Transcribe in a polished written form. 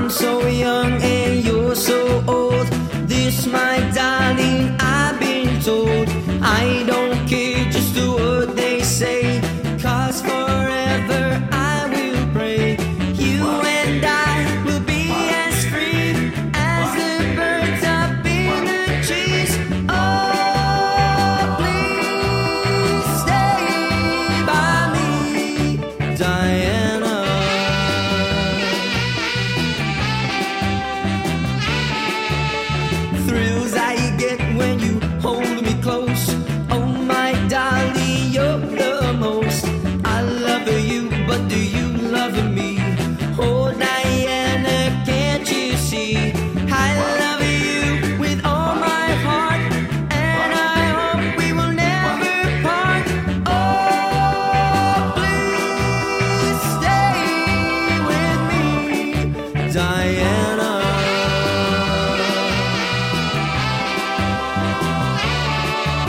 I'm so young and you're so old. This, my darling, I've been told. I don't care just what they say, 'cause forever I will pray. You and I will be as free as the birds up in the trees. Oh, please stay by me, Diana. Thrills I get when you hold me close. Oh my darling, you're the most. I love you, but do you love me? Oh Diana, can't you see? I love you with all my heart, and I hope we will never part. Oh, please stay with me, Diana.